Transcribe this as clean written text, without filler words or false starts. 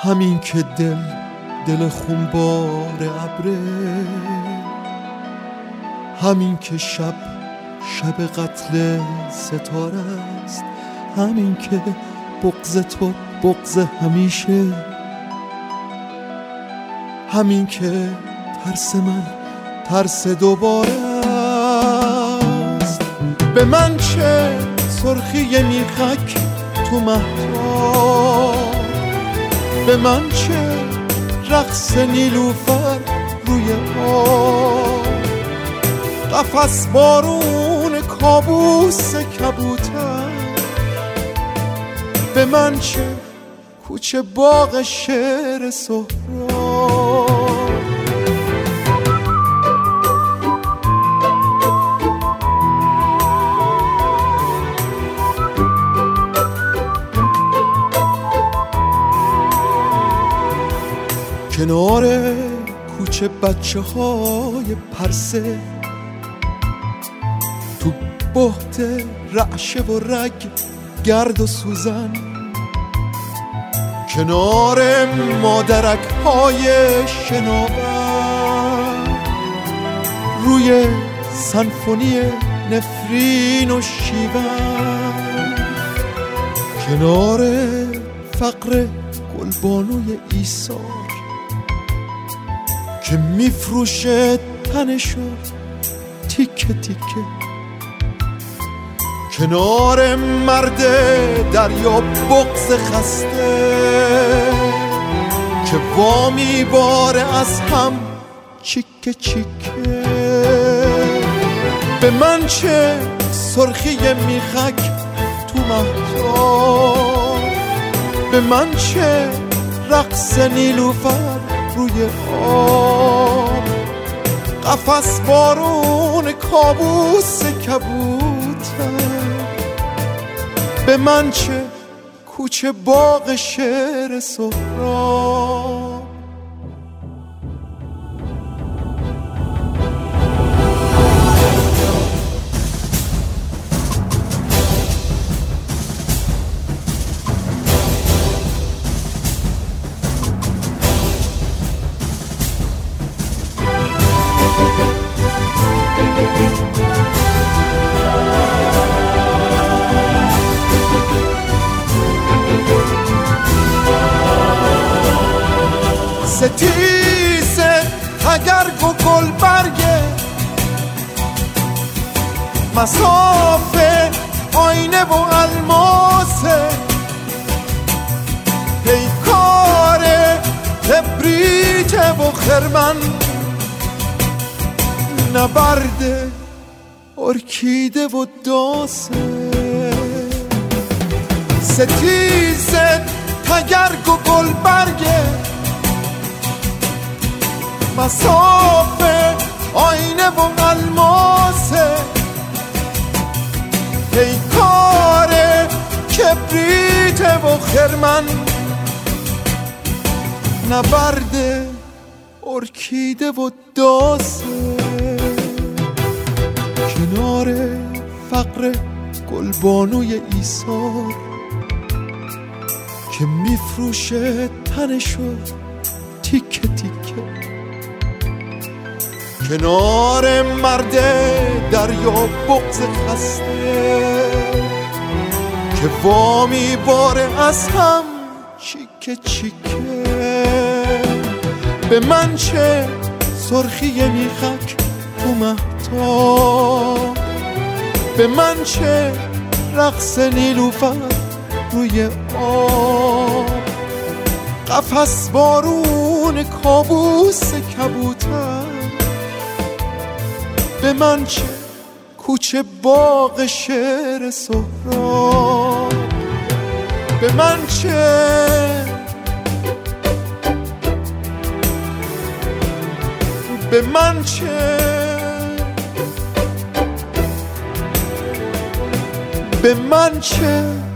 همین که دل خونبار ابره، همین که شب قتل ستاره است، همین که بغض تو بغض همیشه، همین که ترس من ترس دوباره است. به من چه سرخی میخک تو مهتاب، به من چه رقص نیلوفر روی آب، قفس بارون کابوس کبوتر، به من چه کوچه باغ شعر سهراب. کنار کوچه بچه های پرسه، تو بهت رعشه و رگ گرد و سوزن، کنار مادرک های شناور، روی سنفونی نفرین و شیون، کنار فقر گلبانوی ایثار که میفروشه تنشو تیکه تیکه، کنار مرد دریا بغض خسته که وامی باره از هم چیکه چیکه. به من چه سرخی میخک تو مهتاب، به من چه رقص نیلوفر روی آب، قفس بارون کابوس کبوتر، به من چه کوچه باغ شعر سهراب. ستیز تگرگ و گلبرگه، مسافه آینه و الماسه، پیکار کبریت و خرمن، نبرد ارکیده و داسه. ستیز تگرگ و گلبرگه، مسافه آینه و الماسه، پیکار کبریت و خرمن، نبرد ارکیده و داسه، کنار فقر گلبانوی ایثار که میفروشه تنشو تیکه تیکه، کنار مرد دریا بغض خسته که وامی باره از هم چیکه چیکه. به من چه سرخی میخک تو مهتاب، به من چه رقص نیلوفر روی آب، قفس بارون کابوس کبوتر، به من چه کوچه باغ شعر سهراب، به من چه به من چه به من چه